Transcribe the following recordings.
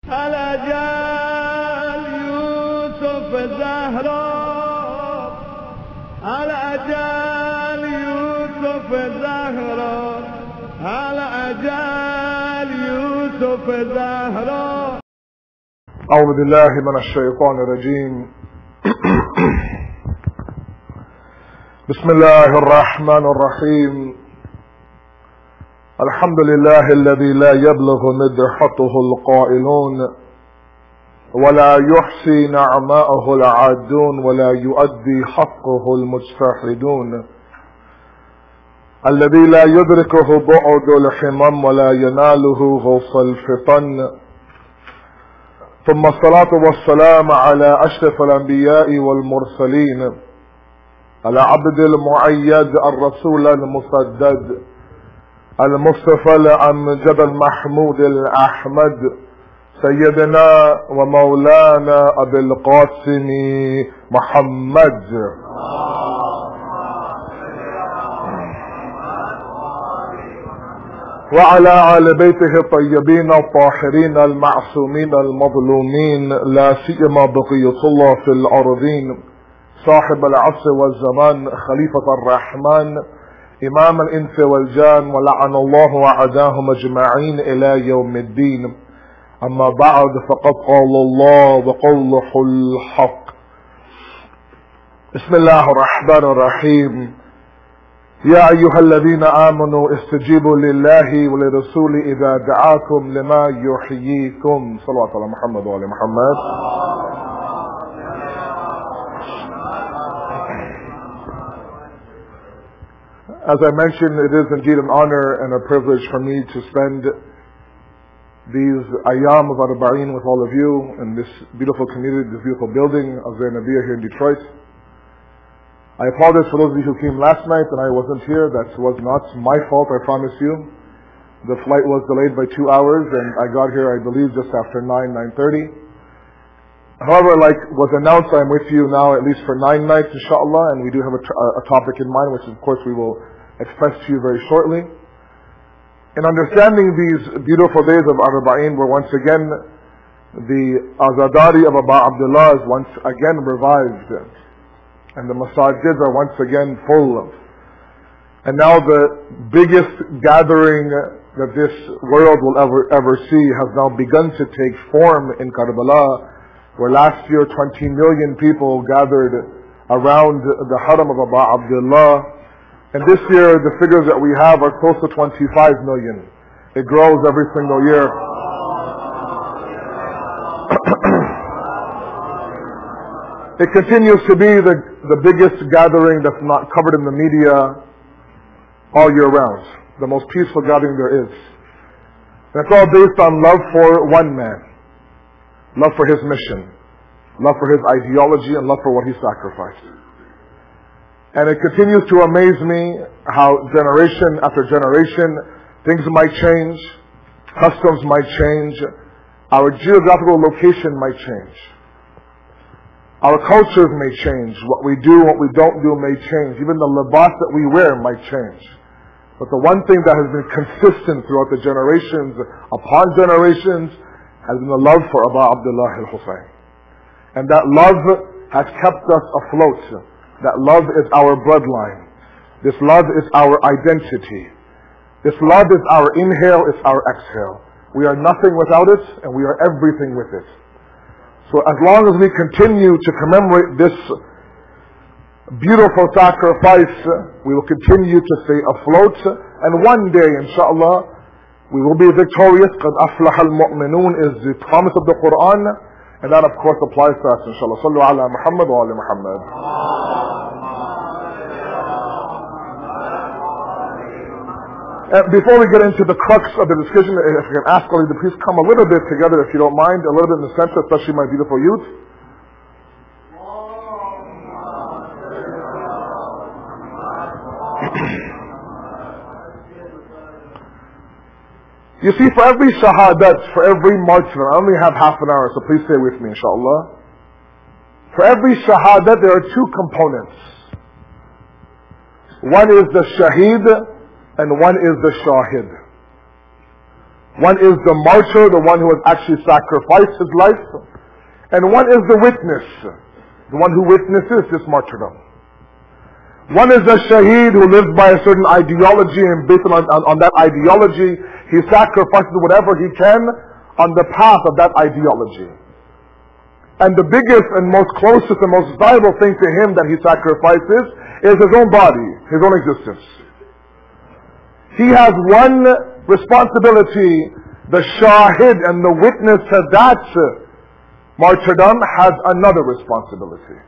الأجل يوسف الزهراء الأجل يوسف الزهراء الأجل يوسف الزهراء. أعوذ بالله من الشيطان الرجيم. بسم الله الرحمن الرحيم. الحمد لله الذي لا يبلغ مدحته القائلون ولا يحصي نعماءه العادون ولا يؤدي حقه المجتهدون، الذي لا يدركه بعد الحمم ولا يناله غوص الفطن، ثم الصلاة والسلام على أشرف الأنبياء والمرسلين، على عبد المؤيد الرسول المسدد المصطفى الأمجد المحمود الأحمد سيدنا ومولانا أبي القاسم محمد وعلى آل بيته الطيبين الطاهرين المعصومين المظلومين، لا سيما بقية الله في الأرضين، صاحب العصر والزمان، خليفة الرحمن، إمام الإنس والجان، ولعن الله أعداهم أجمعين إلى يوم الدين. أما بعد، فقد قال الله وقوله الحق. بسم الله الرحمن الرحيم. يا أيها الذين آمنوا استجيبوا لله ولرسوله إذا دعاكم لما يحييكم. صلوات على محمد وعلى محمد. As I mentioned, it is indeed an honor and a privilege for me to spend these ayam of Arba'in with all of you in this beautiful community, this beautiful building of Zainabiyah here in Detroit. I apologize for those of you who came last night and I wasn't here. That was not my fault, I promise you. The flight was delayed by 2 hours and I got here, I believe, just after 9:30. However, like was announced, I'm with you now at least for 9 nights, inshallah, and we do have a topic in mind, which of course we will express to you very shortly. In understanding these beautiful days of Arba'in, where once again the Azadari of Aba Abdullah is once again revived, and the masajids are once again full. And now the biggest gathering that this world will ever see has now begun to take form in Karbala, where last year 20 million people gathered around the haram of Aba Abdullah. And this year the figures that we have are close to 25 million. It grows every single year. It continues to be the biggest gathering that's not covered in the media all year round. The most peaceful gathering there is. And it's all based on love for one man. Love for his mission, love for his ideology, and love for what he sacrificed. And it continues to amaze me how generation after generation, things might change, customs might change, our geographical location might change, our cultures may change, what we do, what we don't do may change, even the libas that we wear might change. But the one thing that has been consistent throughout the generations upon generations has been the love for Aba Abdullah al-Husayn. And that love has kept us afloat. That love is our bloodline. This love is our identity. This love is our inhale, it's our exhale. We are nothing without it, and we are everything with it. So as long as we continue to commemorate this beautiful sacrifice, we will continue to stay afloat, and one day, inshallah, we will be victorious. قَدْ أَفْلَحَ الْمُؤْمِنُونَ is the promise of the Quran, and that of course applies to us, inshallah. Sallu ala Muhammad wa ala Muhammad. And before we get into the crux of the discussion, if I can ask all of you to please come a little bit together, if you don't mind, a little bit in the center, especially my beautiful youth. You see, for every shahadat, for every martyr, I only have half an hour, so please stay with me, inshallah. For every shahadat, there are two components. One is the shaheed, and one is the shahid. One is the martyr, the one who has actually sacrificed his life. And one is the witness, the one who witnesses this martyrdom. One is a shaheed who lives by a certain ideology, and based on that ideology, he sacrifices whatever he can on the path of that ideology. And the biggest and most closest and most valuable thing to him that he sacrifices is his own body, his own existence. He has one responsibility. The shahid and the witness to that martyrdom has another responsibility.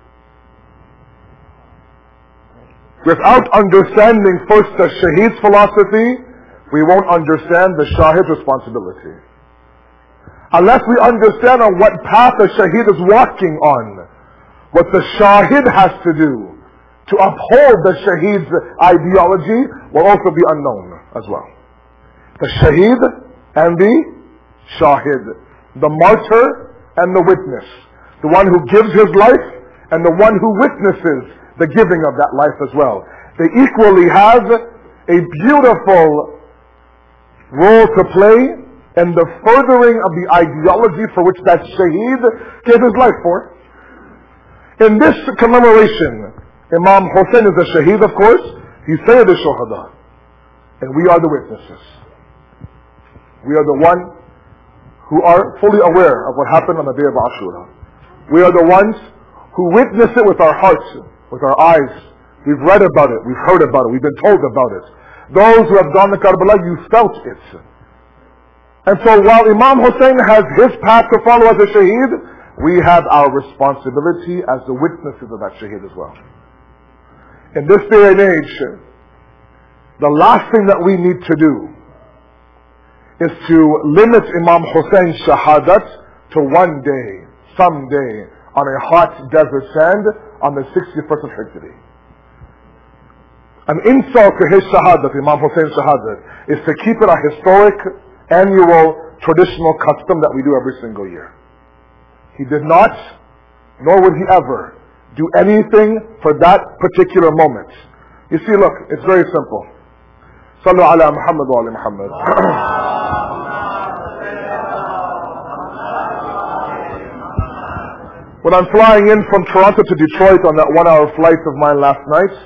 Without understanding first the shaheed's philosophy, we won't understand the shahid's responsibility. Unless we understand on what path the shaheed is walking on, what the shahid has to do to uphold the shaheed's ideology will also be unknown as well. The shaheed and the shahid, the martyr and the witness, the one who gives his life and the one who witnesses the giving of that life as well. They equally have a beautiful role to play in the furthering of the ideology for which that shaheed gave his life for. In this commemoration, Imam Hussein is a shaheed, of course. He's Sayyid al-Shuhada. And we are the witnesses. We are the one who are fully aware of what happened on the day of Ashura. We are the ones who witness it with our hearts, with our eyes. We've read about it, we've heard about it, we've been told about it. Those who have gone to Karbala, you felt it. And so while Imam Hussein has his path to follow as a shaheed, we have our responsibility as the witnesses of that shaheed as well. In this day and age, the last thing that we need to do is to limit Imam Hussein's shahadat to one day, someday, on a hot desert sand on the 61st of Hijri. An insult to his shahadat, Imam Hussein's shahadat, is to keep it a historic, annual, traditional custom that we do every single year. He did not, nor would he ever, do anything for that particular moment. You see, look, it's very simple. Sallu ala Muhammad wa ala Muhammad. When I'm flying in from Toronto to Detroit on that 1-hour flight of mine last night,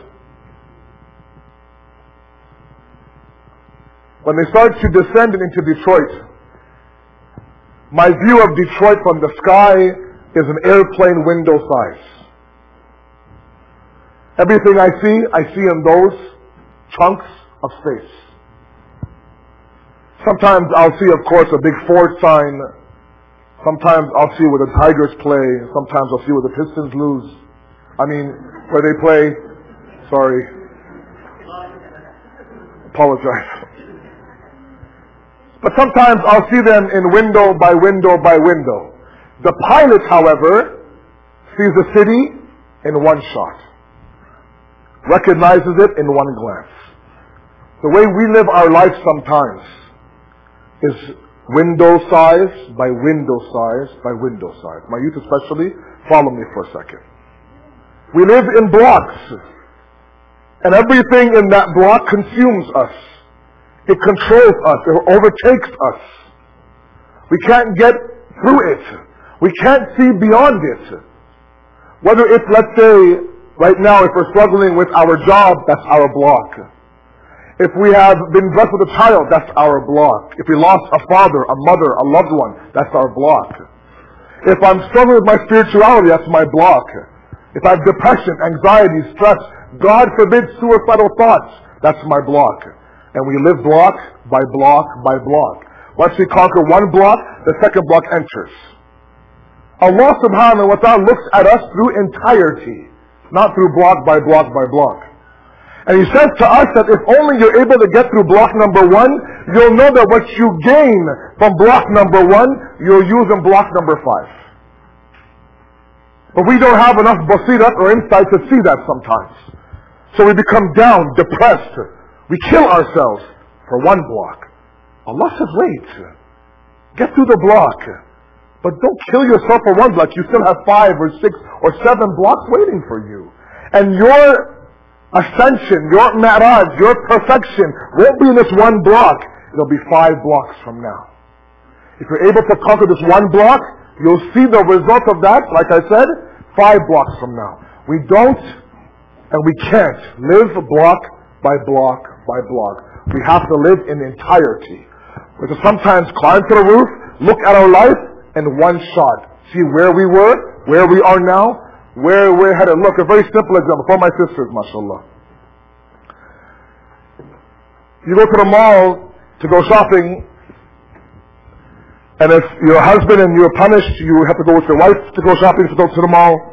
when they started to descend into Detroit, my view of Detroit from the sky is an airplane window size. Everything I see in those chunks of space. Sometimes I'll see, of course, a big Ford sign. Sometimes I'll see where the Tigers play. Sometimes I'll see where the Pistons lose. Where they play. Sorry. Apologize. But sometimes I'll see them in window by window by window. The pilot, however, sees the city in one shot. Recognizes it in one glance. The way we live our life sometimes is window size by window size by window size. My youth especially, follow me for a second. We live in blocks, and everything in that block consumes us. It controls us. It overtakes us. We can't get through it. We can't see beyond it. Whether it's, let's say, right now, if we're struggling with our job, that's our block. If we have been blessed with a child, that's our block. If we lost a father, a mother, a loved one, that's our block. If I'm struggling with my spirituality, that's my block. If I have depression, anxiety, stress, God forbid suicidal thoughts, that's my block. And we live block by block by block. Once we conquer one block, the second block enters. Allah subhanahu wa ta'ala looks at us through entirety, not through block by block by block. And He says to us that if only you're able to get through block number 1, you'll know that what you gain from block number 1, you'll use in block number 5. But we don't have enough basirat or insight to see that sometimes. So we become down, depressed. We kill ourselves for one block. Allah says, wait, get through the block. But don't kill yourself for one block. You still have 5 or 6 or 7 blocks waiting for you. And your ascension, your mi'raj, your perfection won't be in this one block. It'll be 5 blocks from now. If you're able to conquer this one block, you'll see the result of that, like I said, 5 blocks from now. We don't and we can't live block by block by block. We have to live in entirety. We have to sometimes climb to the roof, look at our life in one shot. See where we were, where we are now, where we're headed. Look, a very simple example for my sisters, mashallah. You go to the mall to go shopping, and if you're a husband and you're punished, you have to go with your wife to go shopping, to go to the mall.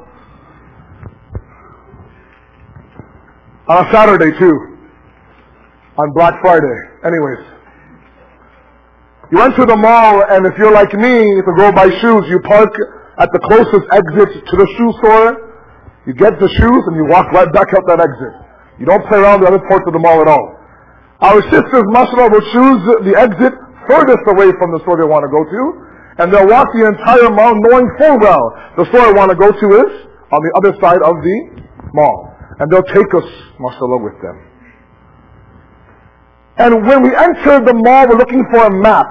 On a Saturday too. On Black Friday. Anyways. You went to the mall, and if you're like me, to go buy shoes, you park at the closest exit to the shoe store. You get the shoes and you walk right back out that exit. You don't play around the other parts of the mall at all. Our sisters, mashallah, will choose the exit furthest away from the store they want to go to, and they'll walk the entire mall knowing full well the store they want to go to is on the other side of the mall. And they'll take us, mashallah, with them. And when we enter the mall, we're looking for a map.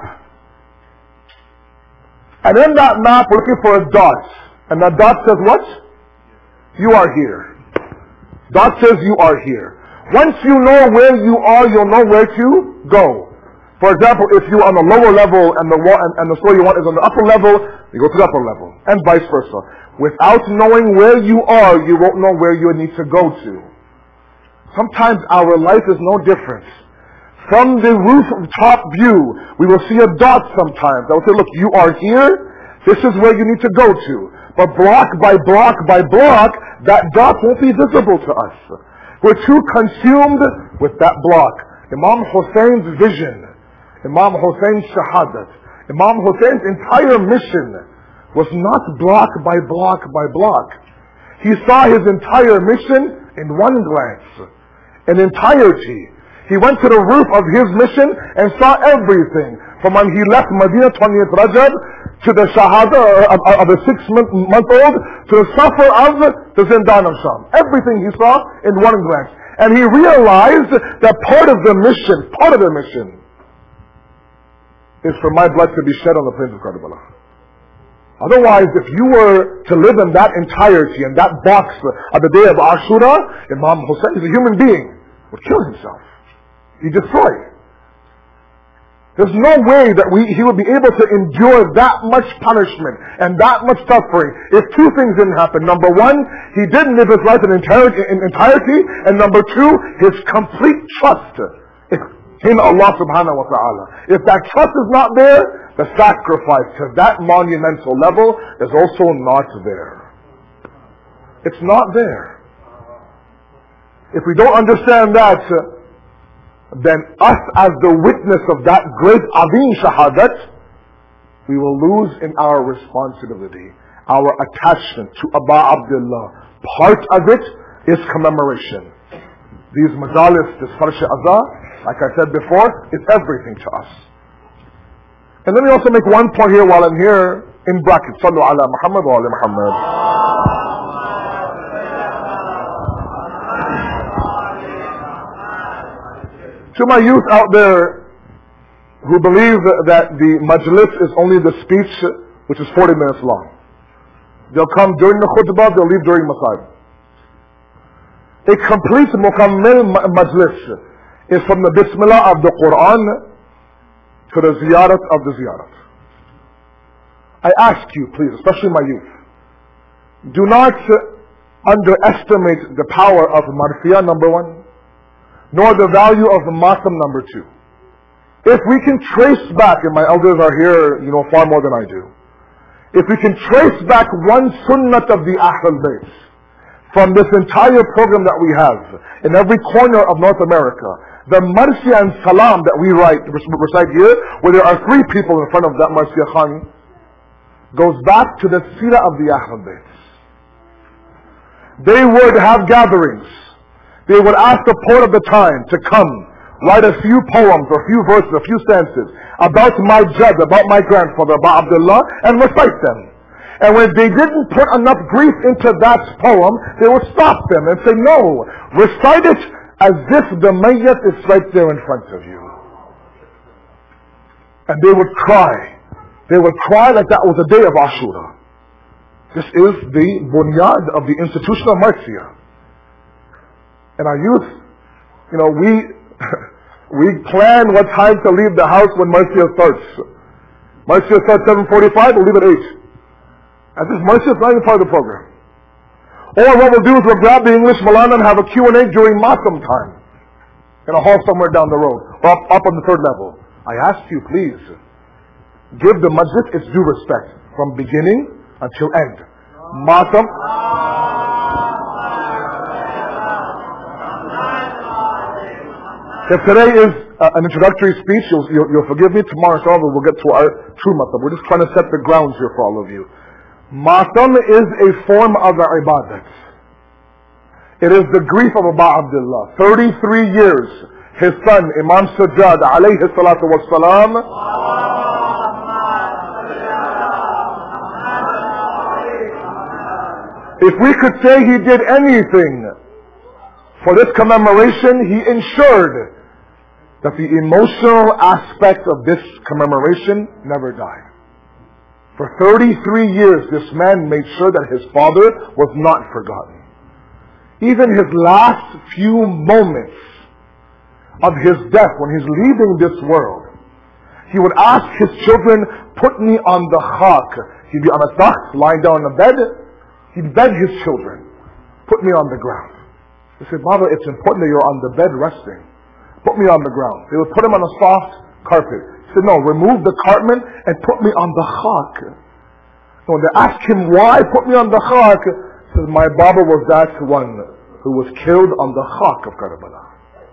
And in that map, we're looking for a dot. And that dot says what? You are here. Dot says you are here. Once you know where you are, you'll know where to go. For example, if you're on the lower level and the store you want is on the upper level, you go to the upper level, and vice versa. Without knowing where you are, you won't know where you need to go to. Sometimes our life is no different. From the rooftop view, we will see a dot sometimes. I will say, look, you are here. This is where you need to go to. But block by block by block, that dot won't be visible to us. We're too consumed with that block. Imam Hussein's vision, Imam Hussein's shahadat, Imam Hussein's entire mission was not block by block by block. He saw his entire mission in one glance, in entirety. He went to the roof of his mission and saw everything. From when he left Medina 20th Rajab to the Shahada of a 6-month-old to the suffer of the Zindan of Sham. Everything he saw in one glance. And he realized that part of the mission is for my blood to be shed on the plains of Karbala. Otherwise, if you were to live in that entirety, in that box of the day of Ashura, Imam Hussein is a human being, would kill himself. He destroyed. There's no way that he would be able to endure that much punishment and that much suffering if two things didn't happen. Number one, he didn't live his life in entirety, and number two, his complete trust in Allah subhanahu wa ta'ala. If that trust is not there, the sacrifice to that monumental level is also not there. It's not there. If we don't understand that, then us as the witness of that great Azim Shahadat, we will lose in our responsibility, our attachment to Aba Abdullah. Part of it is commemoration. These majalis, this Farsh Azah, like I said before, is everything to us. And let me also make one point here while I'm here, in brackets. Sallu ala Muhammad wa ala Muhammad. To my youth out there who believe that the majlis is only the speech which is 40 minutes long. They'll come during the khutbah, they'll leave during masajid. A complete mukammil majlis is from the bismillah of the Quran to the ziyarat of the ziyarat. I ask you, please, especially my youth, do not underestimate the power of marfiyah, number one, nor the value of the matam, number two. If we can trace back, and my elders are here, you know far more than I do. If we can trace back one sunnat of the Ahlul Bayt from this entire program that we have in every corner of North America, the Marsiya and Salam that we recite here, where there are 3 people in front of that Marsiya Khan, goes back to the seerah of the Ahlul Bayt. They would have gatherings. They would ask the poet of the time to come, write a few poems, or a few verses, a few stanzas about my jad, about my grandfather, about Abdullah, and recite them. And when they didn't put enough grief into that poem, they would stop them and say, no, recite it as if the mayyat is right there in front of you. And they would cry. They would cry like that was the day of Ashura. This is the bunyad of the institution of Marcia. And our youth, we plan what time to leave the house when Marcia starts. Marcia starts 7:45, we'll leave at 8. And this Marcia is not even part of the program. Or what we'll do is we'll grab the English Malana and have a Q&A during Matam time. In a hall somewhere down the road. Or up on the third level. I ask you, please, give the masjid its due respect. From beginning until end. Matam. If today is an introductory speech, you'll forgive me. Tomorrow, inshallah, we'll get to our true matam. We're just trying to set the grounds here for all of you. Matam is a form of ibadat. It is the grief of Aba Abdullah. 33 years, his son, Imam Sajjad, alayhi salatu wassalam, if we could say he did anything for this commemoration, he ensured that the emotional aspect of this commemoration never died. For 33 years, this man made sure that his father was not forgotten. Even his last few moments of his death, when he's leaving this world, he would ask his children, put me on the khak. He'd be on a takht, lying down on the bed. He'd beg his children, put me on the ground. They said, Baba, it's important that you're on the bed resting. Put me on the ground. They would put him on a soft carpet. He said, no, remove the carpet and put me on the khak. And when they asked him why put me on the khak, he said, my Baba was that one who was killed on the khak of Karbala.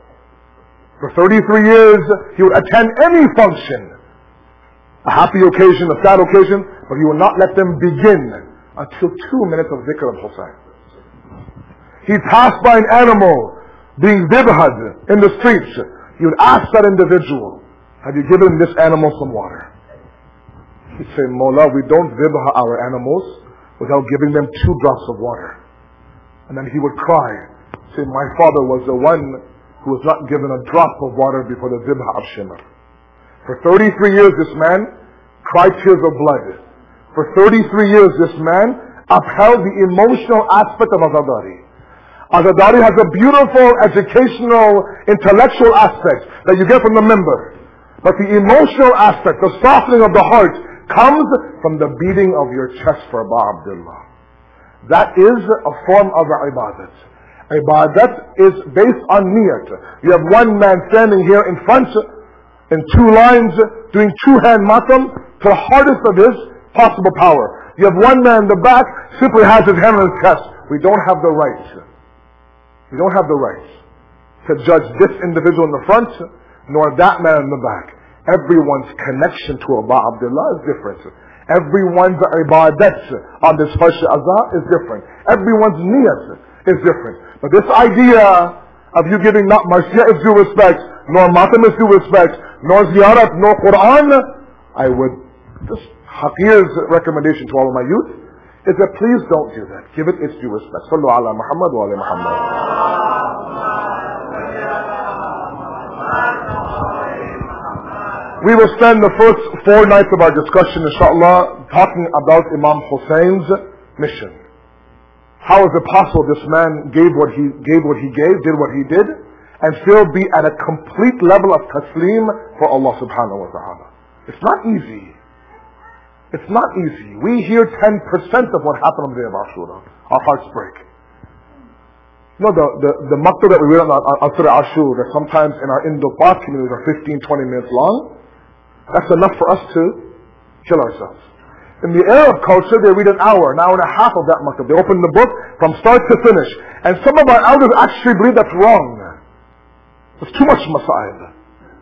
For 33 years, he would attend any function, a happy occasion, a sad occasion, but he would not let them begin until 2 minutes of dhikr of Hussein. He passed by an animal being dibhad in the streets. He would ask that individual, have you given this animal some water? He'd say, Mawla, we don't dibha our animals without giving them 2 drops of water. And then he would cry, say, my father was the one who was not given a drop of water before the dibha of Shimr. For 33 years this man cried tears of blood. For 33 years this man upheld the emotional aspect of Azadari. Azadari has a beautiful educational, intellectual aspect that you get from the member. But the emotional aspect, the softening of the heart, comes from the beating of your chest for Aba Abdullah. That is a form of ibadat. Ibadat is based on niyat. You have one man standing here in front, in 2 lines, doing 2-hand matam to the hardest of his possible power. You have one man in the back, simply has his hand on his chest. We don't have the right. We don't have the right to judge this individual in the front, nor that man in the back. Everyone's connection to Aba Abdullah is different. Everyone's ibadat on this Farsh Azah is different. Everyone's niyat is different. But this idea of you giving not Marcia is due respect, nor Matam is due respect, nor Ziyarat, nor Quran, I would, just Haqir's recommendation to all of my youth, is that please don't do that. Give it its due respect. Sallu ala Muhammad wa ala Muhammad. We will spend the first 4 nights of our discussion, inshallah, talking about Imam Hussein's mission. How is it possible this man gave what he gave, did what he did, and still be at a complete level of taslim for Allah subhanahu wa ta'ala? It's not easy. It's not easy. We hear 10% of what happened on the day of Ashura. Our hearts break. You know, the maktab that we read on Surah Ashur, that sometimes in our Indo-Pak communities are 15-20 minutes long, that's enough for us to kill ourselves. In the Arab culture, they read an hour and a half of that maktab. They open the book from start to finish. And some of our elders actually believe that's wrong. It's too much masail.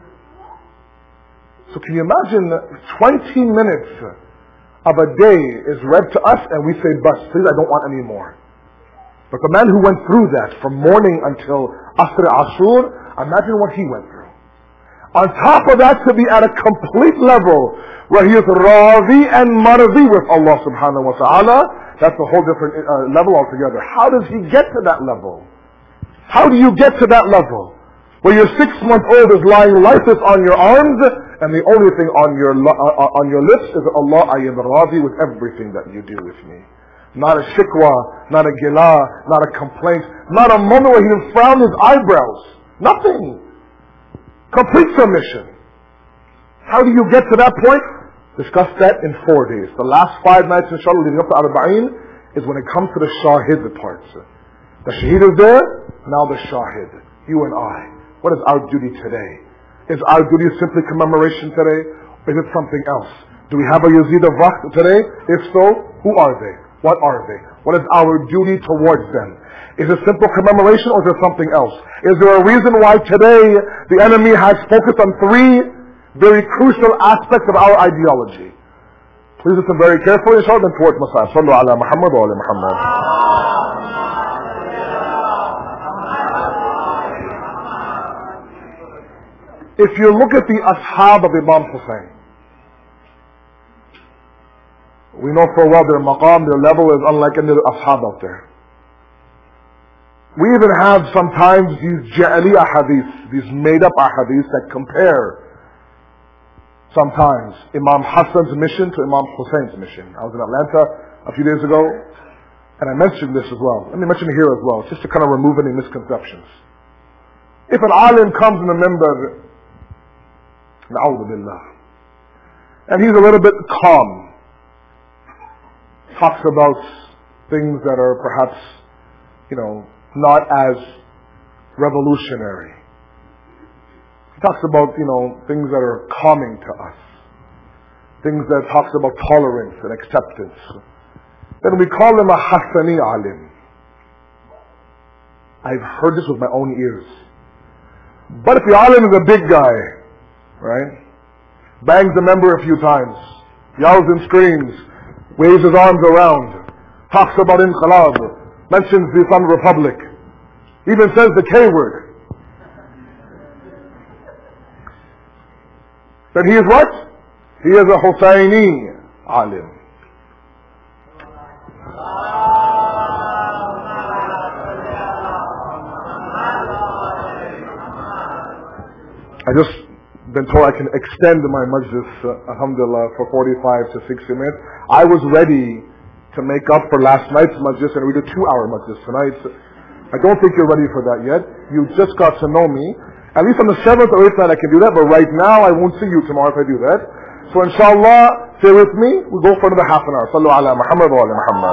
So can you imagine 20 minutes of a day is read to us and we say, bas, please, I don't want any more. But the man who went through that from morning until Asr Ashur, imagine what he went through. On top of that, to be at a complete level where he is radhi and marzi with Allah subhanahu wa ta'ala, that's a whole different level altogether. How does he get to that level? How do you get to that level? Where your 6-month-old is lying lifeless on your arms and the only thing on your lips is, Allah, I am radi with everything that you do with me. Not a shikwa, not a gila, not a complaint, not a moment where he will frown his eyebrows. Nothing. Complete submission. How do you get to that point? Discuss that in 4 days. The last 5 nights, inshallah, leading up to Arba'een, is when it comes to the shahid parts. The shaheed is there, now the shahid. You and I. What is our duty today? Is our duty simply commemoration today? Or is it something else? Do we have a Yazid of Waqt today? If so, who are they? What are they? What is our duty towards them? Is it simple commemoration or is there something else? Is there a reason why today the enemy has focused on 3 very crucial aspects of our ideology? Please listen very carefully, inshallah, then towards Masa'ib. Sallu ala Muhammad wa ala Muhammad. If you look at the ashab of Imam Hussein, we know for a while their maqam, their level is unlike any other ashab out there. We even have sometimes these ja'ali ahadith, these made up ahadith that compare sometimes Imam Hassan's mission to Imam Hussein's mission. I was in Atlanta a few days ago, and I mentioned this as well. Let me mention it here as well, just to kind of remove any misconceptions. If an alim comes in the minbar, na'udhu billah, and he's a little bit calm, talks about things that are perhaps, not as revolutionary. He talks about, things that are calming to us. Things that talks about tolerance and acceptance. Then we call him a Hassani alim. I've heard this with my own ears. But if the alim is a big guy, right? Bangs the member a few times, yells and screams, waves his arms around, talks about inqilab, mentions the Islamic Republic, even says the K word. Then he is what? He is a Husayni alim. I just been told I can extend my majlis, alhamdulillah, for 45 to 60 minutes. I was ready to make up for last night's majlis and read a 2-hour majlis tonight. I don't think you're ready for that yet. You just got to know me. At least on the 7th or 8th night I can do that, but right now I won't see you tomorrow if I do that. So inshallah, stay with me. We'll go for another half an hour. Sallu ala Muhammad wa ala Muhammad.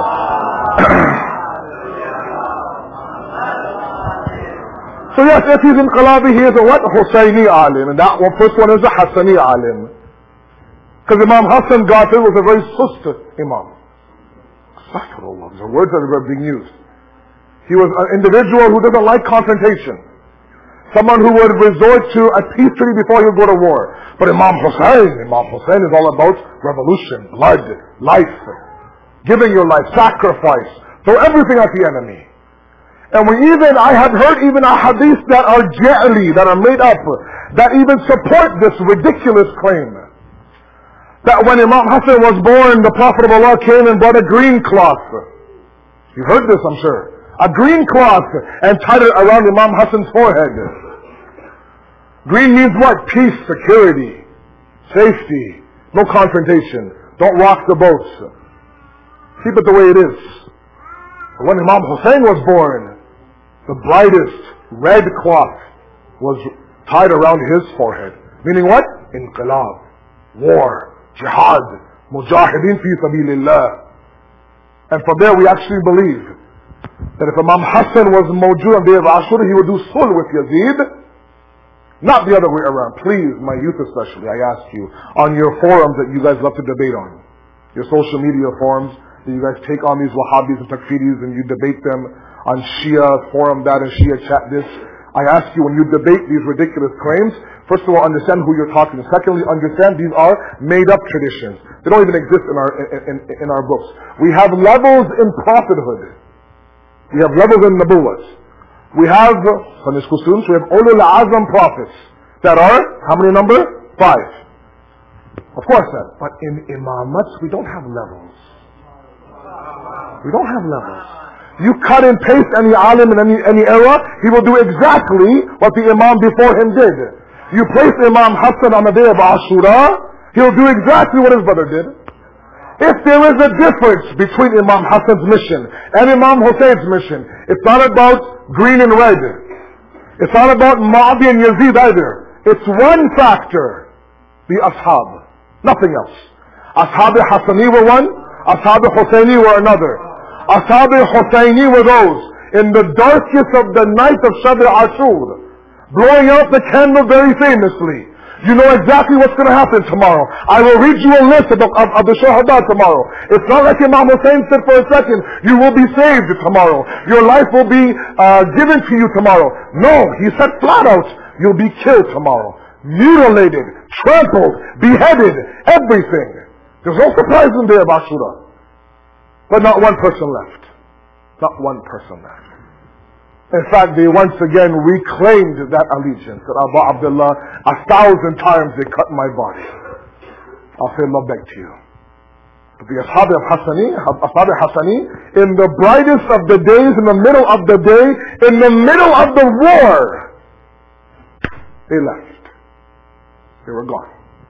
So yes, if he's in Qalabi, he is a what? Husayni alim. And that one, first one is a Hassani alim. Because Imam Hassan Ghafir was a very sust imam. Astaghfirullah. These are words that are being used. He was an individual who doesn't like confrontation. Someone who would resort to a peace treaty before he would go to war. But Imam Hussein is all about revolution, blood, life, giving your life, sacrifice, throw everything at the enemy. And I have heard even ahadith that are ja'li, that are made up, that even support this ridiculous claim. That when Imam Hassan was born, the Prophet of Allah came and brought a green cloth. You've heard this, I'm sure. A green cloth and tied it around Imam Hassan's forehead. Green means what? Peace, security, safety, no confrontation. Don't rock the boats. Keep it the way it is. But when Imam Hussein was born, the brightest red cloth was tied around his forehead. Meaning what? Inqilab, war, jihad, mujahideen fi sabilillah. And from there we actually believe that if Imam Hassan was mawjood on the day of Ashura, he would do sulh with Yazid, not the other way around. Please, my youth especially, I ask you, on your forums that you guys love to debate on, your social media forums, that you guys take on these Wahhabis and Takfiris and you debate them on Shia forum that and Shia chat this, I ask you, when you debate these ridiculous claims, first of all, understand who you're talking to. Secondly, understand these are made-up traditions. They don't even exist in our books. We have levels in prophethood. We have levels in Nabuwwat. We have, Sunday school students, we have Ulul Azam prophets that are, how many number? 5. Of course that. But in imamats, we don't have levels. We don't have levels. You cut and paste any alim in any era, he will do exactly what the imam before him did. You place Imam Hassan on the day of Ashura, he'll do exactly what his brother did. If there is a difference between Imam Hassan's mission and Imam Hussein's mission, it's not about green and red. It's not about Mu'adhi and Yazid either. It's one factor, the Ashab. Nothing else. Ashab Hassani were one, Ashab Hussaini were another. Ashab Hussaini were those in the darkest of the night of Shab al-Ashur, blowing out the candle very famously. You know exactly what's going to happen tomorrow. I will read you a list of the Shahada tomorrow. It's not like Imam Hussain said for a second, you will be saved tomorrow. Your life will be given to you tomorrow. No, he said flat out, you'll be killed tomorrow. Mutilated, trampled, beheaded, everything. There's no surprise in there about Ashura. But not one person left. Not one person left. In fact, they once again reclaimed that allegiance. That Abu Abdullah, 1,000 times they cut my body. I'll say love back to you. But the Ashab Hassani, in the brightest of the days, in the middle of the day, in the middle of the war, they left. They were gone.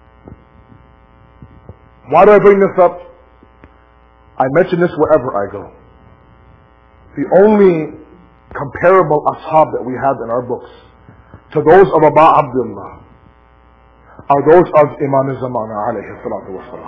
Why do I bring this up? I mention this wherever I go. The only comparable ashab that we have in our books to those of Abu Abdullah are those of Imam Zamana alayhi salatu wasalam.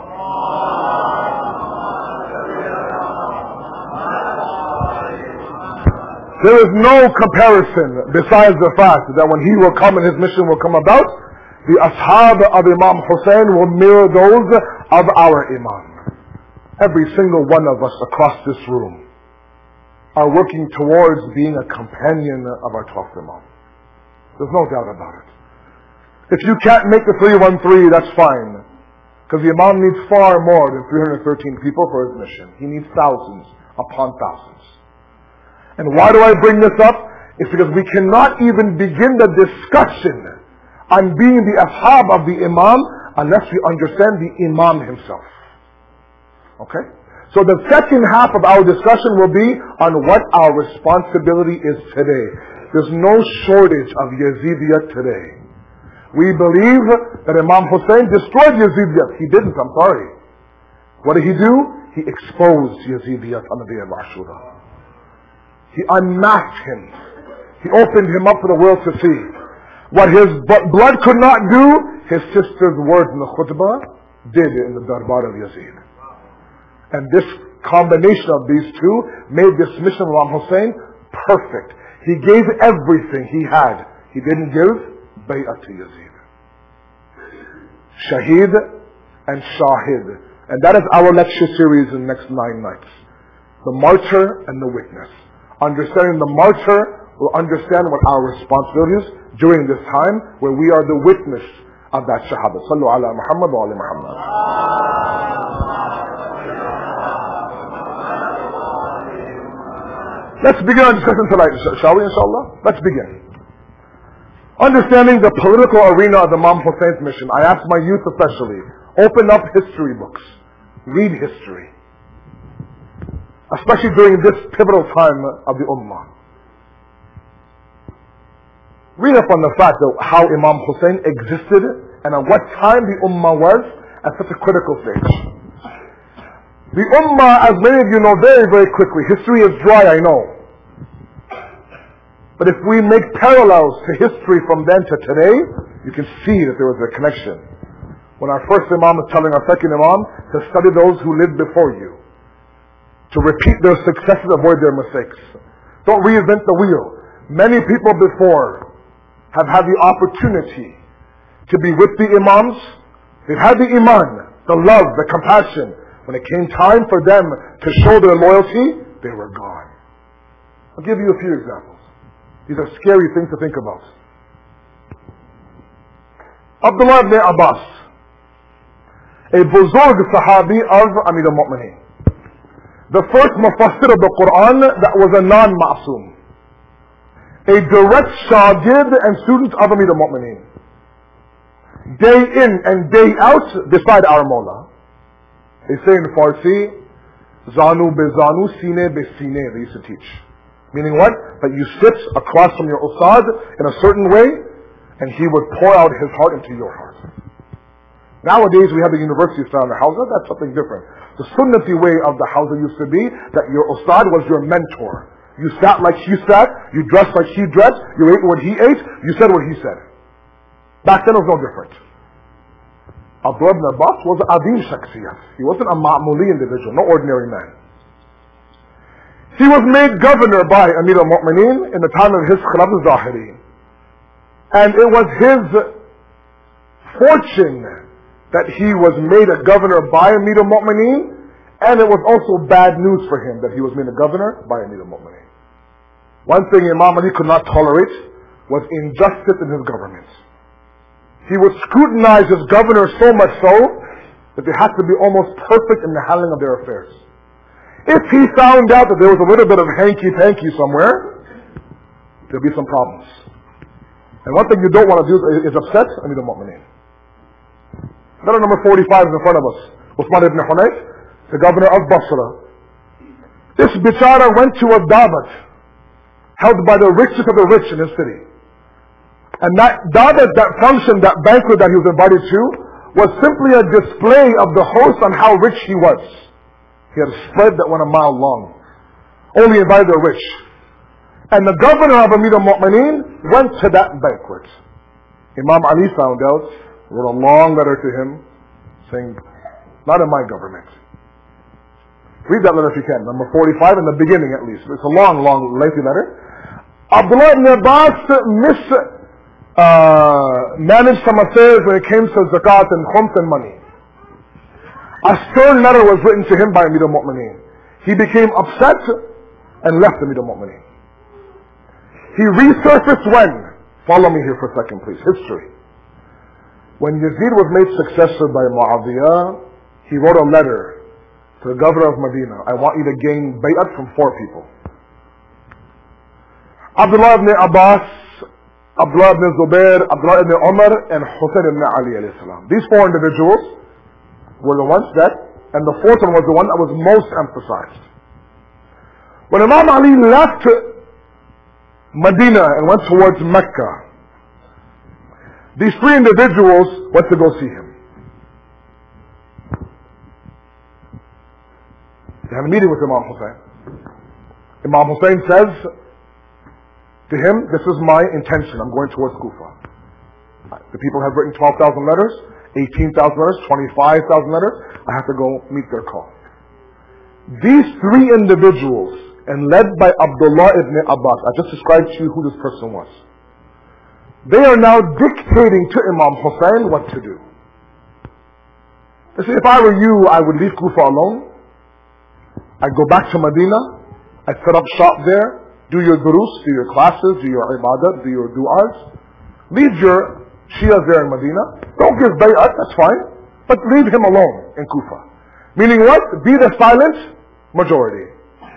There is no comparison besides the fact that when he will come and his mission will come about, the ashab of Imam Hussein will mirror those of our Imam. Every single one of us across this room are working towards being a companion of our 12th Imam. There's no doubt about it. If you can't make the 313, that's fine. Because the Imam needs far more than 313 people for his mission. He needs thousands upon thousands. And why do I bring this up? It's because we cannot even begin the discussion on being the ashab of the Imam unless we understand the Imam himself. Okay? So the second half of our discussion will be on what our responsibility is today. There's no shortage of Yazidiyat today. We believe that Imam Hussein destroyed Yazidiyat. He didn't, I'm sorry. What did he do? He exposed Yazidiyat on the day of Ashura. He unmasked him. He opened him up for the world to see. What his blood could not do, his sister's words in the khutbah did in the Darbar of Yazid. And this combination of these two made this mission of Imam Hussein perfect. He gave everything he had. He didn't give bay'ah to Yazid. Shaheed and Shahid. And that is our lecture series in the next 9 nights. The martyr and the witness. Understanding the martyr will understand what our responsibility is during this time where we are the witness of that shahada. Sallu ala Muhammad wa ala Muhammad. Let's begin our discussion tonight, shall we, inshallah? Let's begin. Understanding the political arena of Imam Hussein's mission, I ask my youth especially, open up history books. Read history. Especially during this pivotal time of the Ummah. Read up on the fact of how Imam Hussein existed and at what time the Ummah was at such a critical stage. The Ummah, as many of you know very, very quickly, history is dry, I know. But if we make parallels to history from then to today, you can see that there was a connection. When our first Imam is telling our second Imam to study those who lived before you, to repeat their successes, avoid their mistakes. Don't reinvent the wheel. Many people before have had the opportunity to be with the Imams. They've had the Iman, the love, the compassion. When it came time for them to show their loyalty, they were gone. I'll give you a few examples. These are scary things to think about. Abdullah ibn Abbas, a buzurg sahabi of Amir al-Mu'mineen. The first mufassir of the Quran that was a non-ma'soom. A direct shagird and student of Amir al-Mu'mineen. Day in and day out beside our Mawla. They say in Farsi, Zanu be Zanu, Sine be Sine, they used to teach. Meaning what? That you sit across from your Ustad in a certain way, and he would pour out his heart into your heart. Nowadays we have the university style in the hawza. That's something different. The sunnati way of the hawza used to be that your ustad was your mentor. You sat like he sat, you dressed like he dressed, you ate what he ate, you said what he said. Back then it was no different. Abdullah ibn Abbas was Azim Shaksiyah. He wasn't a ma'muli individual, no ordinary man. He was made governor by Amir al-Mu'mineen in the time of his Khilaf al-Zahiri. And it was his fortune that he was made a governor by Amir al-Mu'mineen, and it was also bad news for him that he was made a governor by Amir al-Mu'mineen. One thing Imam Ali could not tolerate was injustice in his government. He would scrutinize his governor so much so that they had to be almost perfect in the handling of their affairs. If he found out that there was a little bit of hanky-panky somewhere, there'll be some problems. And one thing you don't want to do is upset Amir al-Mu'mineen. Letter number 45 is in front of us. Uthman ibn Hunayf, the governor of Basra. This bichara went to a dabat held by the richest of the rich in his city. And that dabat, that function, that banquet that he was invited to, was simply a display of the host on how rich he was. He had a spread that went a mile long. Only invited the rich. And the governor of Amir al-Mu'mineen went to that banquet. Imam Ali found out, wrote a long letter to him, saying, not in my government. Read that letter if you can. Number 45, in the beginning at least. It's a long, lengthy letter. Abdullah ibn Abbas managed some affairs when it came to zakat and khums and money. A stern letter was written to him by Amir al-Mu'mineen. He became upset and left Amir al-Mu'mineen. He resurfaced when? Follow me here for a second, please. History. When Yazid was made successor by Muawiyah, he wrote a letter to the governor of Medina. I want you to gain bay'at from 4 people. Abdullah ibn Abbas, Abdullah ibn Zubair, Abdullah ibn Umar, and Hussein ibn Ali alayhi salam. These 4 individuals were the ones that, and the 4th one was the one that was most emphasized. When Imam Ali left Medina and went towards Mecca, these 3 individuals went to go see him. They had a meeting with Imam Hussein. Imam Hussein says to him, this is my intention, I'm going towards Kufa. The people have written 12,000 letters, 18,000 letters, 25,000 letters. I have to go meet their call. These 3 individuals, and led by Abdullah ibn Abbas, I just described to you who this person was. They are now dictating to Imam Hussein what to do. They say, if I were you, I would leave Kufa alone. I'd go back to Medina. I'd set up shop there. Do your durus, do your classes, do your ibadah, do your du'as. Leave your Shias there in Medina. Don't give bay'at, that's fine. But leave him alone in Kufa. Meaning what? Be the silent majority.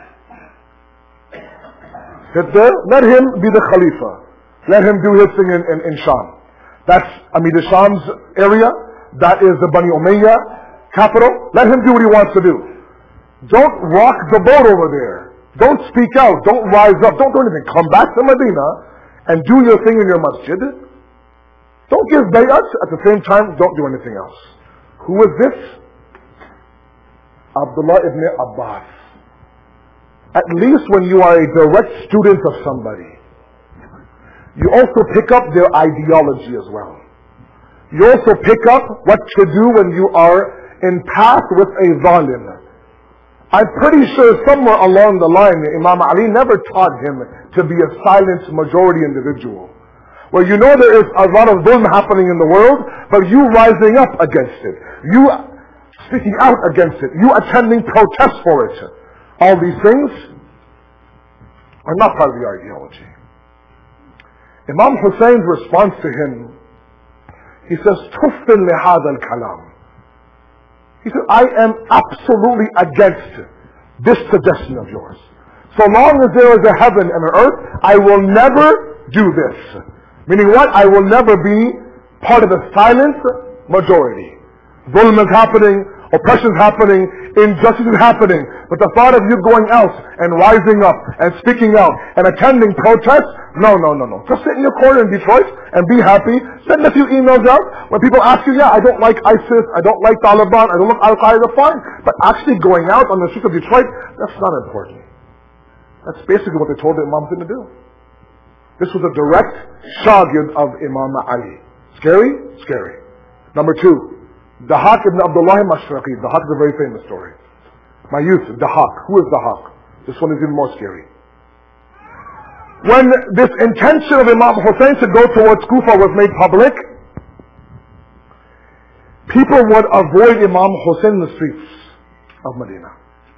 Sit there, let him be the Khalifa. Let him do his thing in Sham. That's Amir Sham's area. That is the Bani Umayyah capital. Let him do what he wants to do. Don't rock the boat over there. Don't speak out. Don't rise up. Don't do anything. Come back to Medina and do your thing in your masjid. Don't give bay'at. At the same time, don't do anything else. Who is this? Abdullah ibn Abbas. At least when you are a direct student of somebody, you also pick up their ideology as well. You also pick up what to do when you are in path with a zalim. I'm pretty sure somewhere along the line, Imam Ali never taught him to be a silent majority individual. Well, you know there is a lot of dhulm happening in the world, but you rising up against it, you speaking out against it, you attending protests for it, all these things are not part of the ideology. Imam Hussein's response to him, he says, Tuffin li hadha al-kalam. He said, I am absolutely against this suggestion of yours. So long as there is a heaven and an earth, I will never do this. Meaning what? I will never be part of the silent majority. Dhulm is happening, Oppression is happening, injustice is happening, but the thought of you going out and rising up and speaking out and attending protests, no. Just sit in your corner in Detroit and be happy. Send a few emails out. When people ask you, I don't like ISIS, I don't like Taliban, I don't like Al-Qaeda, fine. But actually going out on the streets of Detroit, that's not important. That's basically what they told the Imam to do. This was a direct shagird of Imam Ali. Scary? Scary. Number 2. Dahak ibn Abdullah Mashriqi. Dahak is a very famous story. My youth, Dahak. Who is Dahak? This one is even more scary. When this intention of Imam Hussein to go towards Kufa was made public, people would avoid Imam Hussein in the streets of Medina.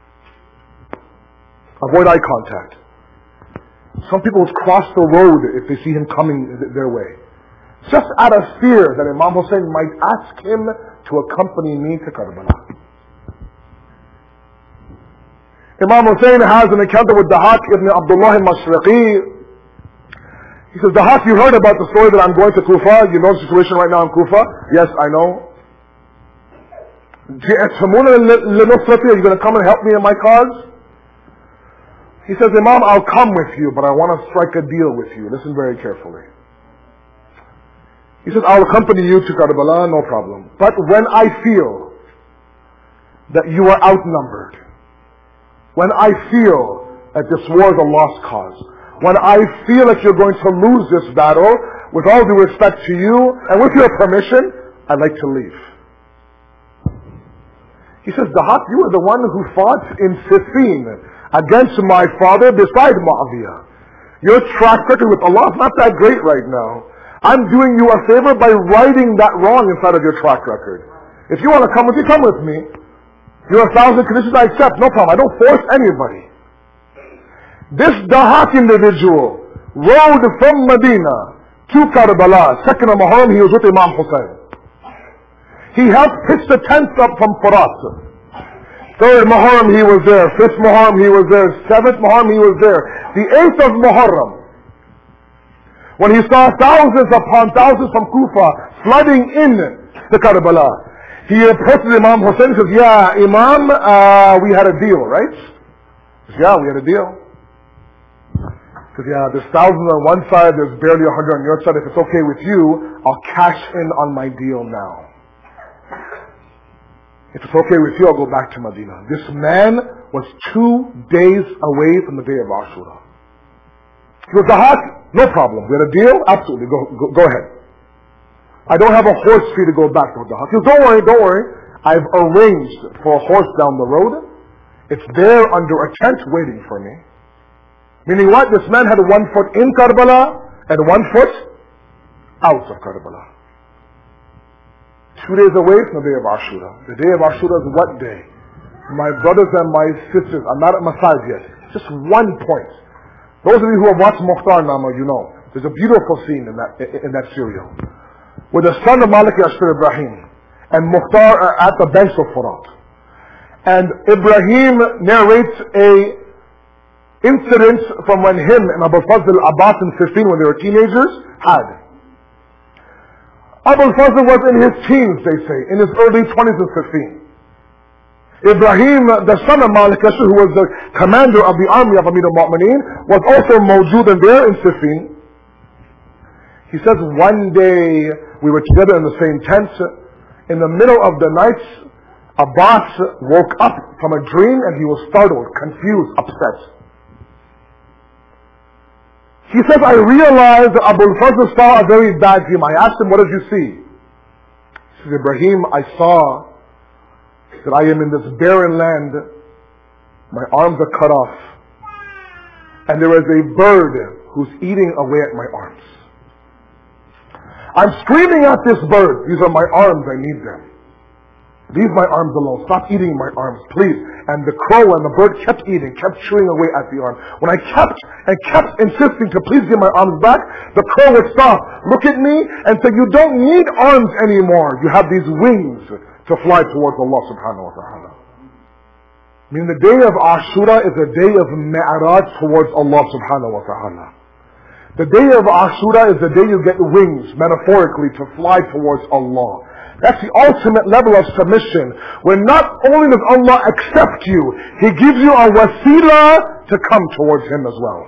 Avoid eye contact. Some people would cross the road if they see him coming their way. Just out of fear that Imam Hussein might ask him to accompany me to Karbala. Imam Hussein has an encounter with Dahak ibn Abdullah al-Mashriqi. He says, Dahak, you heard about the story that I'm going to Kufa. You know the situation right now in Kufa? Yes, I know. Are you going to come and help me in my cause? He says, Imam, I'll come with you, but I want to strike a deal with you. Listen very carefully. He says, I'll accompany you to Karbala, no problem. But when I feel that you are outnumbered, when I feel that this war is a lost cause, when I feel that you're going to lose this battle, with all due respect to you, and with your permission, I'd like to leave. He says, Dahak, you are the one who fought in Siffin against my father beside Muawiyah. Your track record with Allah is not that great right now. I'm doing you a favor by righting that wrong inside of your track record. If you want to come with me, come with me. You're 1,000 conditions I accept, no problem. I don't force anybody. This Dahak individual rode from Medina to Karbala. 2nd of Muharram, he was with Imam Hussein. He helped pitch the tents up from Furat. 3rd Muharram, he was there. 5th Muharram, he was there. 7th Muharram, he was there. The 8th of Muharram, when he saw thousands upon thousands from Kufa flooding in to Karbala, he approached Imam Hussein and says, yeah, Imam, we had a deal, right? He says, yeah, we had a deal. He says, yeah, there's thousands on one side, there's barely 100 on your side. If it's okay with you, I'll cash in on my deal now. If it's okay with you, I'll go back to Medina. This man was 2 days away from the day of Ashura. He goes, Dahak, no problem. We had a deal? Absolutely. Go ahead. I don't have a horse for you to go back to Dahak. He goes, don't worry. I've arranged for a horse down the road. It's there under a tent waiting for me. Meaning what? This man had 1 foot in Karbala and 1 foot out of Karbala. 2 days away from the day of Ashura. The day of Ashura is what day? My brothers and my sisters, I'm not at Masad yet. Just 1 point. Those of you who have watched Mukhtar Nama, you know. There's a beautiful scene in that serial, where the son of Malik Ashtar Ibrahim and Mukhtar are at the banks of Furat. And Ibrahim narrates a incident from when him and Abu Fazl Abbas in 15, when they were teenagers, had. Abu Fazl was in his teens, they say, in his early 20s and 15. Ibrahim, the son of Malik Ashtar, who was the commander of the army of Amir al-Mu'mineen, was also mawjood in there in Siffin. He says, one day we were together in the same tent. In the middle of the night, Abbas woke up from a dream and he was startled, confused, upset. He says, I realized that Abu Fazl saw a very bad dream. I asked him, what did you see? He says, Ibrahim, I saw that I am in this barren land. My arms are cut off. And there is a bird who's eating away at my arms. I'm screaming at this bird. These are my arms, I need them. Leave my arms alone. Stop eating my arms, please. And the crow and the bird kept eating, kept chewing away at the arm. When I kept insisting to please give my arms back, the crow would stop, look at me, and say, you don't need arms anymore. You have these wings to fly towards Allah subhanahu wa ta'ala. I mean, the day of Ashura is a day of Mi'raj towards Allah subhanahu wa ta'ala. The day of Ashura is the day you get wings, metaphorically, to fly towards Allah. That's the ultimate level of submission, when not only does Allah accept you, He gives you a wasila to come towards Him as well.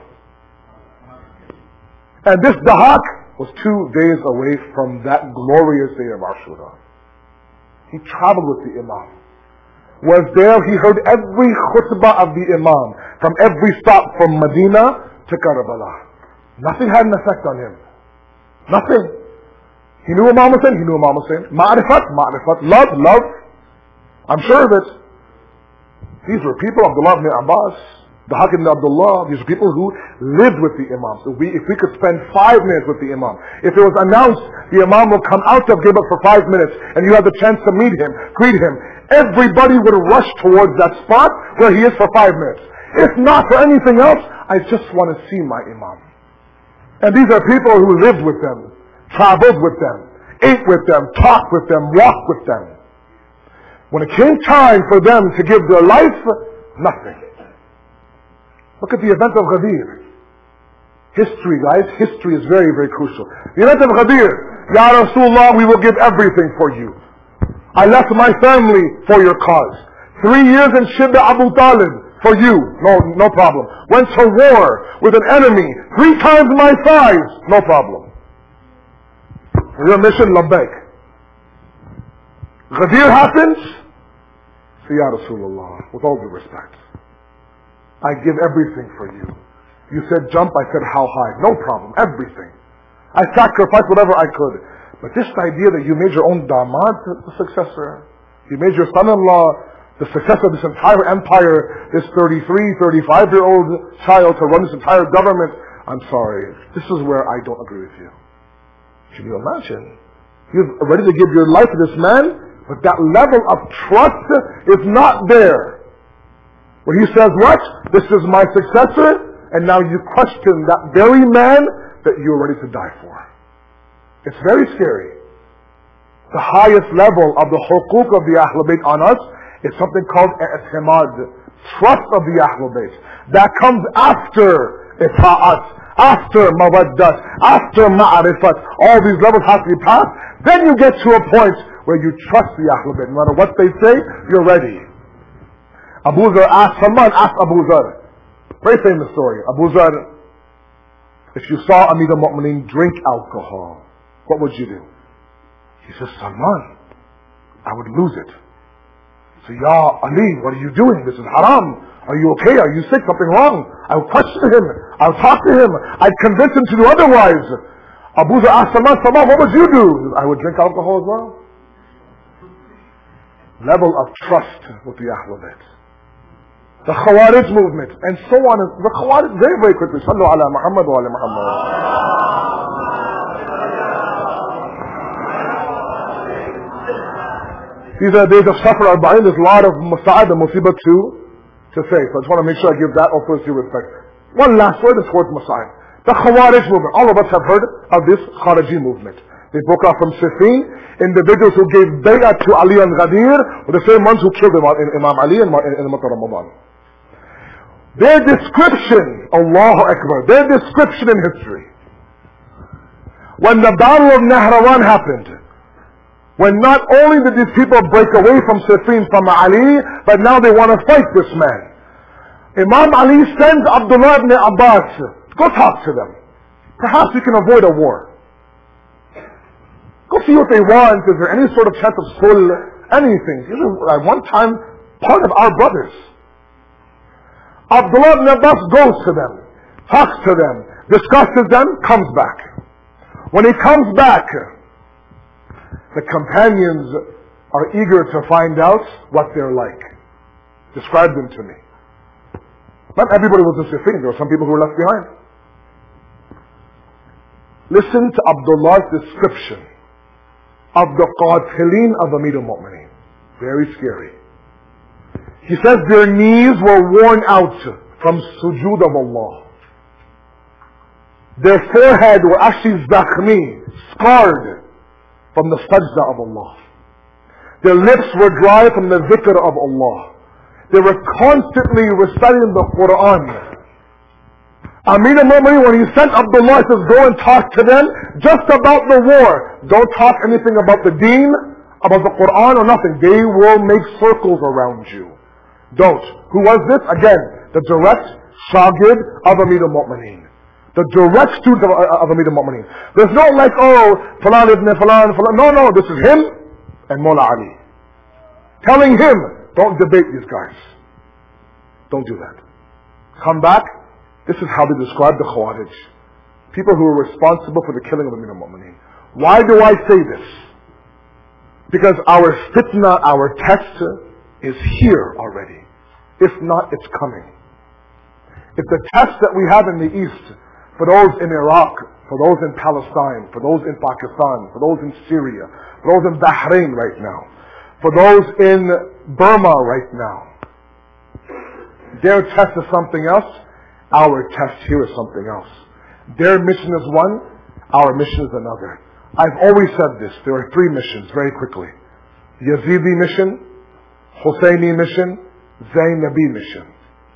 And this Dahak was 2 days away from that glorious day of Ashura. He traveled with the Imam. Was there, he heard every khutbah of the Imam, from every stop from Medina to Karbala. Nothing had an effect on him. Nothing. He knew Imam Hussein, he knew Imam Hussein. Ma'rifat, love. I'm sure of it. These were people, Abdullah ibn Abbas, Dahak ibn Abdullah, these are people who lived with the Imam. So if we could spend 5 minutes with the Imam, if it was announced the Imam will come out of Gilbert for 5 minutes and you have the chance to meet him, greet him, everybody would rush towards that spot where he is for 5 minutes. If not for anything else, I just want to see my Imam. And these are people who lived with them, traveled with them, ate with them, talked with them, walked with them. When it came time for them to give their life, nothing. Look at the event of Ghadir. History, guys, history is very, very crucial. The event of Ghadir, Ya Rasulullah, we will give everything for you. I left my family for your cause. 3 years in Shibba Abu Talib for you, no problem. Went to war with an enemy, 3 times my size, no problem. For your mission, labbaik. Ghadir happens, say, Ya Rasulullah, with all due respect, I give everything for you. You said jump, I said how high. No problem, everything. I sacrificed whatever I could. But this idea that you made your own damad the successor, you made your son-in-law the successor of this entire empire, this 33, 35-year-old child to run this entire government, I'm sorry. This is where I don't agree with you. Can you imagine? You're ready to give your life to this man, but that level of trust is not there. When he says, what? This is my successor, and now you question that very man that you're ready to die for. It's very scary. The highest level of the hukuk of the Ahlul Bayt on us is something called i'timad, trust of the Ahlul Bayt. That comes after ita'at, after mawaddat, after ma'rifat. All these levels have to be passed. Then you get to a point where you trust the Ahlul Bayt. No matter what they say, you're ready. Abu Zar asked, Salman asked Abu Zar, very famous story. Abu Zar, if you saw Amir al-Mu'mineen drink alcohol, what would you do? He says, Salman, I would lose it. So, Ya Ali, what are you doing? This is haram. Are you okay? Are you sick? Something wrong? I would question him. I would talk to him. I'd convince him to do otherwise. Abu Zar asked Salman, what would you do? He says, I would drink alcohol as well. Level of trust with the Ahlul Bayt. The Khawarij movement, and so on. The Khawarij, very, very quickly. Sallu ala Muhammad wa ala Muhammad. These are days of Safar Arba'in. There's a lot of Musa'ad and Musibat to say. So I just want to make sure I give that also due respect. One last word is towards Musa'ad. The Khawarij movement. All of us have heard of this Khariji movement. They broke off from Siffin. Individuals who gave bay'ah to Ali and Ghadir were the same ones who killed Imam Ali in the month of Ramadan. Their description, Allahu Akbar, their description in history. When the Battle of Nahrawan happened, when not only did these people break away from Siffin, from Ali, but now they want to fight this man. Imam Ali sends Abdullah ibn Abbas, go talk to them. Perhaps we can avoid a war. Go see what they want. Is there any sort of chance of sulh? Anything. At one time, part of our brothers. Abdullah ibn Abbas goes to them, talks to them, discusses them, comes back. When he comes back, the companions are eager to find out what they're like. Describe them to me. Not everybody was in Siffin. There were some people who were left behind. Listen to Abdullah's description of the Qatilin of Amir al-Mu'mineen. Very scary. He says their knees were worn out from sujood of Allah. Their forehead were actually zakhmi, scarred from the sajda of Allah. Their lips were dry from the dhikr of Allah. They were constantly reciting the Quran. Amir al-Mu'mineen, when he sent Abdullah, he says, go and talk to them just about the war. Don't talk anything about the deen, about the Quran or nothing. They will make circles around you. Don't. Who was this? Again, the direct shagird of Amir al-Mu'mineen. The direct student of Amir al-Mu'mineen. There's no like, oh, Falan ibn Falan, Falan. No, this is him and Mullah Ali. Telling him, don't debate these guys. Don't do that. Come back. This is how they describe the Khawarij. People who are responsible for the killing of Amir al-Mu'mineen. Why do I say this? Because our fitna, our test is here already. If not, it's coming. If the test that we have in the East, for those in Iraq, for those in Palestine, for those in Pakistan, for those in Syria, for those in Bahrain right now, for those in Burma right now, their test is something else. Our test here is something else. Their mission is one, our mission is another. I've always said this. There are three missions, very quickly. Yazidi mission, Husseini mission, Zainabi mission.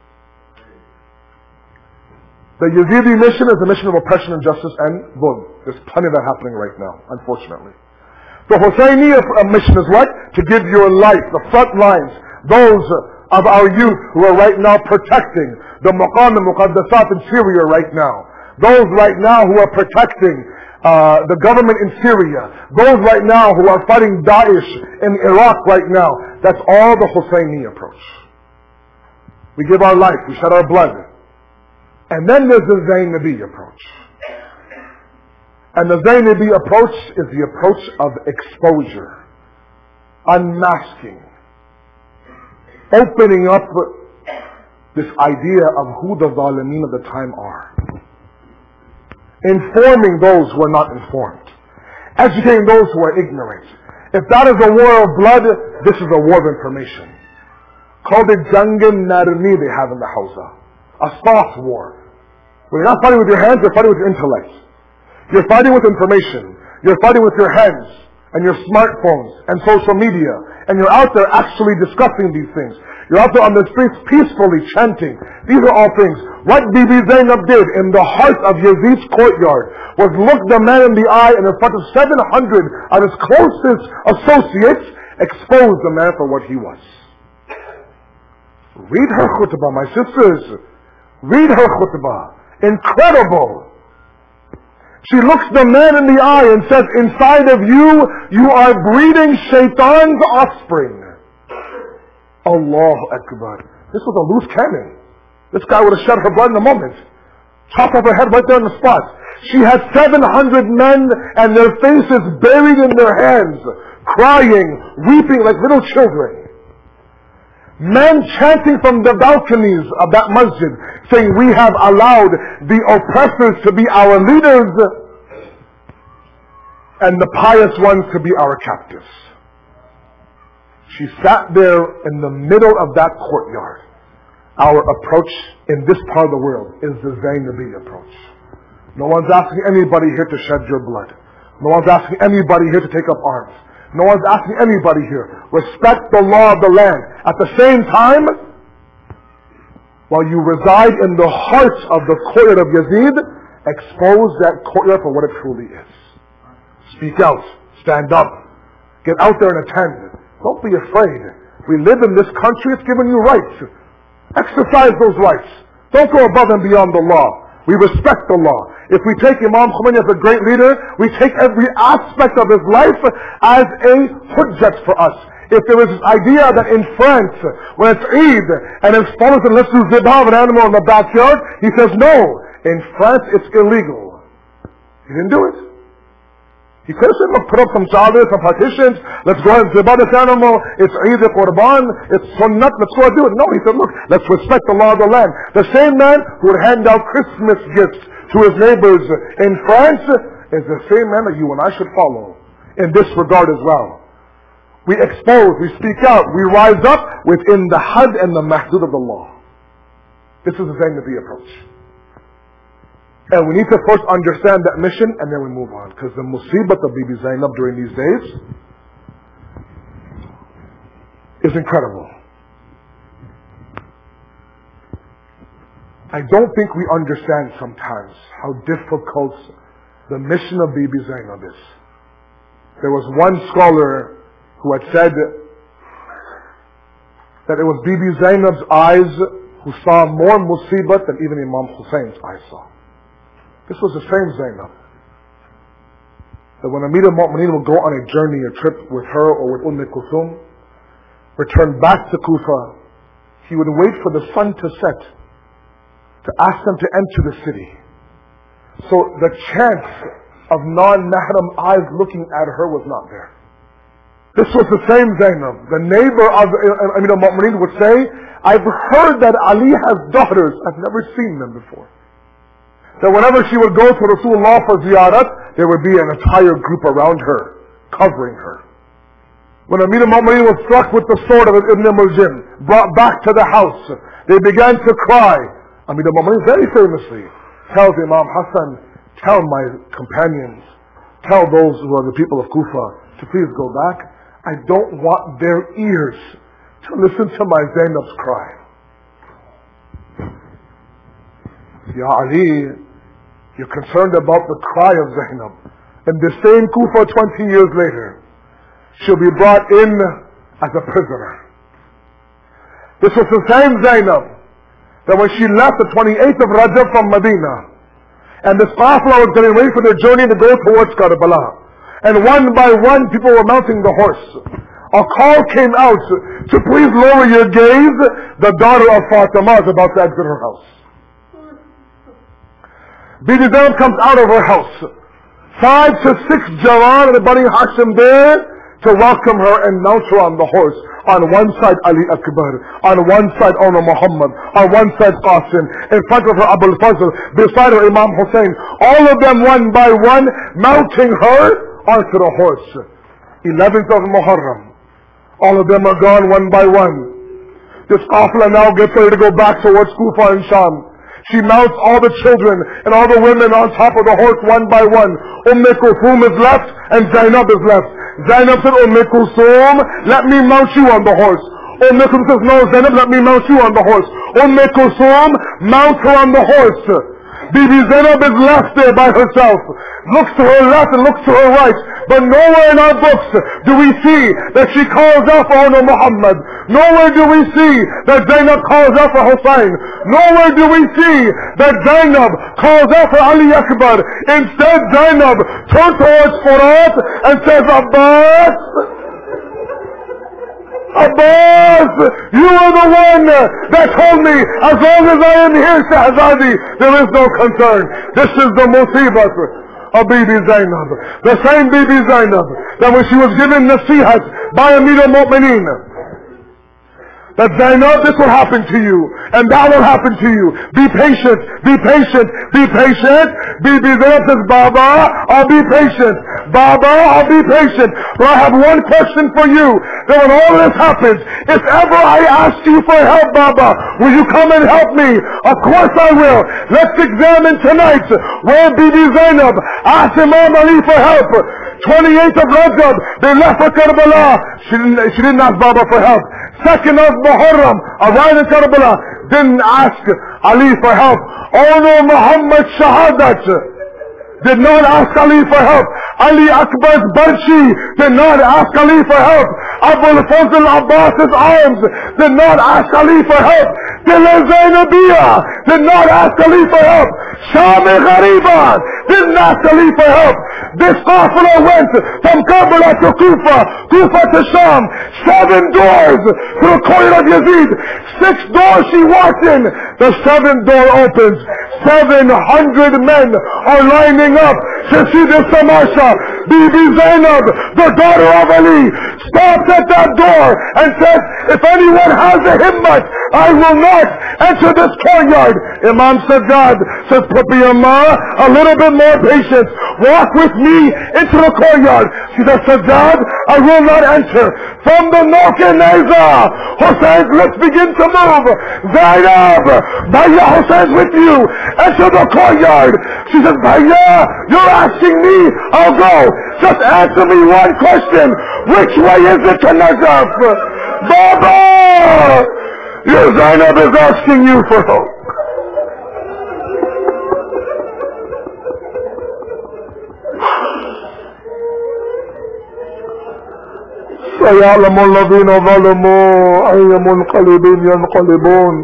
The Yazidi mission is a mission of oppression, injustice, and dhulm. There's plenty of that happening right now, unfortunately. The Husseini mission is what? To give your life, the front lines, those of our youth who are right now protecting the Maqam and Muqaddasat in Syria right now. Those right now who are protecting the government in Syria. Those right now who are fighting Daesh in Iraq right now. That's all the Husseini approach. We give our life, we shed our blood. And then there's the Zainabi approach. And the Zainabi approach is the approach of exposure, unmasking, opening up this idea of who the Zalimeen of the time are. Informing those who are not informed. Educating those who are ignorant. If that is a war of blood, this is a war of information. Called it Jangin Narni they have in the Hausa. A soft war. When you're not fighting with your hands, you're fighting with your intellect. You're fighting with information. You're fighting with your hands and your smartphones and social media. And you're out there actually discussing these things. You're out there on the streets peacefully chanting. These are all things. What Bibi Zainab did in the heart of Yazid's courtyard was look the man in the eye and in front of 700 of his closest associates, expose the man for what he was. Read her khutbah, my sisters. Read her khutbah. Incredible. She looks the man in the eye and says, inside of you, you are breeding shaitan's offspring. Allahu Akbar. This was a loose cannon. This guy would have shed her blood in a moment. Chop off her head right there on the spot. She had 700 men and their faces buried in their hands, crying, weeping like little children. Men chanting from the balconies of that masjid, saying, we have allowed the oppressors to be our leaders and the pious ones to be our captives. She sat there in the middle of that courtyard. Our approach in this part of the world is the Zainabi approach. No one's asking anybody here to shed your blood. No one's asking anybody here to take up arms. No one's asking anybody here. Respect the law of the land. At the same time, while you reside in the heart of the courtyard of Yazid, expose that courtyard for what it truly is. Speak out. Stand up. Get out there and attend. Don't be afraid. We live in this country. It's given you rights. Exercise those rights. Don't go above and beyond the law. We respect the law. If we take Imam Khomeini as a great leader, we take every aspect of his life as a hujjat for us. If there is this idea that in France, when it's Eid, and it's followed and let's do zibah of an animal in the backyard, he says no. In France, it's illegal. He didn't do it. He could have said, look, put up some chadars, some partitions, let's go ahead and zibah this animal, it's Eid al-Qurban, it's sunnat, let's go and do it. No, he said, look, let's respect the law of the land. The same man who would hand out Christmas gifts to his neighbors in France is the same man that you and I should follow in this regard as well. We expose, we speak out, we rise up within the had and the mahdud of the law. This is the Zainabi approach. And we need to first understand that mission and then we move on. Because the musibat of Bibi Zainab during these days is incredible. I don't think we understand sometimes how difficult the mission of Bibi Zainab is. There was one scholar who had said that it was Bibi Zainab's eyes who saw more musibat than even Imam Hussein's eyes saw. This was the same Zainab that when Amir al-Mu'mineen would go on a journey, a trip with her or with Kulthum, return back to Kufa, he would wait for the sun to set to ask them to enter the city. So the chance of non-mahram eyes looking at her was not there. This was the same Zainab. The neighbor of Amir al-Mu'mineen would say, I've heard that Ali has daughters. I've never seen them before. That whenever she would go to Rasulullah for ziyarat, there would be an entire group around her, covering her. When Amir al-Mu'mineen was struck with the sword of Ibn Muljim, brought back to the house, they began to cry. Amir al-Mu'mineen very famously tells Imam Hassan, tell my companions, tell those who are the people of Kufa to please go back. I don't want their ears to listen to my Zainab's cry. Ya Ali, you're concerned about the cry of Zainab. In the same Kufa 20 years later, she'll be brought in as a prisoner. This was the same Zainab that when she left the 28th of Rajab from Medina, and this Qafla was getting ready for their journey to go towards Karbala, and one by one people were mounting the horse, a call came out to please lower your gaze. The daughter of Fatima is about to exit her house. Bibi Zainab comes out of her house. 5 to 6 Jawan and Bani Hashim there to welcome her and mount her on the horse. On one side Ali Akbar, on one side Ona Muhammad, on one side Qasim, in front of her Abu al-Fazl, beside her Imam Hussein. All of them one by one mounting her onto the horse. 11th of Muharram. All of them are gone one by one. This Qafla now gets ready to go back towards Kufa and Sham. She mounts all the children and all the women on top of the horse one by one. Kulthum is left and Zainab is left. Zainab said, Kulthum, let me mount you on the horse. Kulthum says, no, Zainab, let me mount you on the horse. Kulthum mounts her on the horse. Bibi Zainab is left there by herself. Looks to her left and looks to her right. But nowhere in our books do we see that she calls out for Ona Muhammad. Nowhere do we see that Zainab calls out for Hussein. Nowhere do we see that Zainab calls out for Ali Akbar. Instead, Zainab turns towards Furat and says, Abbas, Abbas, you are the one that told me, as long as I am here, Shahzadi, there is no concern. This is the musibah of Bibi Zainab. The same Bibi Zainab that when she was given nasihat by Amir al-Mu'mineen, that Zainab, this will happen to you, and that will happen to you. Be patient, be patient, be patient. Bibi Zainab says, Baba, I'll be patient. Baba, I'll be patient. But I have one question for you. That when all this happens, if ever I ask you for help, Baba, will you come and help me? Of course I will. Let's examine tonight where Bibi Zainab asked Imam Ali for help. 28th of Rajab, they left for Karbala. She didn't ask Baba for help. 2nd of Muharram, arrived in Karbala, didn't ask Ali for help. Ona Muhammad Shahadat did not ask Ali for help. Ali Akbar's Barshi did not ask Ali for help. Abu al-Fazl Abbas's arms did not ask Ali for help. Dil Zainabiyya did not ask Ali for help. Sham-e Ghariba didn't ask Ali for help. This Qafla went from Karbala to Kufa, Kufa to Sham. 7 doors to the court of Yazid. 6 doors she walked in. The 7th door opens. 700 men are lining up to see this tamasha. Bibi Zainab, the daughter of Ali, stops at that door and says, if anyone has a himmat, I will not enter this courtyard. Imam Sajjad says, Papi Amma, a little bit more patience. Walk with me into the courtyard. She says, Sajjad, I will not enter. From the Nokeneza, Hussein's lips begin to move. Zainab, Bhaiya, Hussein's with you. Enter the courtyard. She says, Bhaiya, you're asking me, I'll go. Just answer me one question. Which way is it to Najaf? Baba! Your Zainab is asking you for help. وسيعلم الذين ظلموا أي منقلب ينقلبون.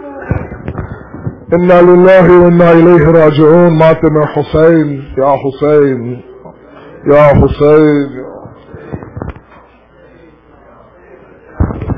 إنا لله وإنا إليه راجعون. ماتم يا حسين يا حسين يا حسين.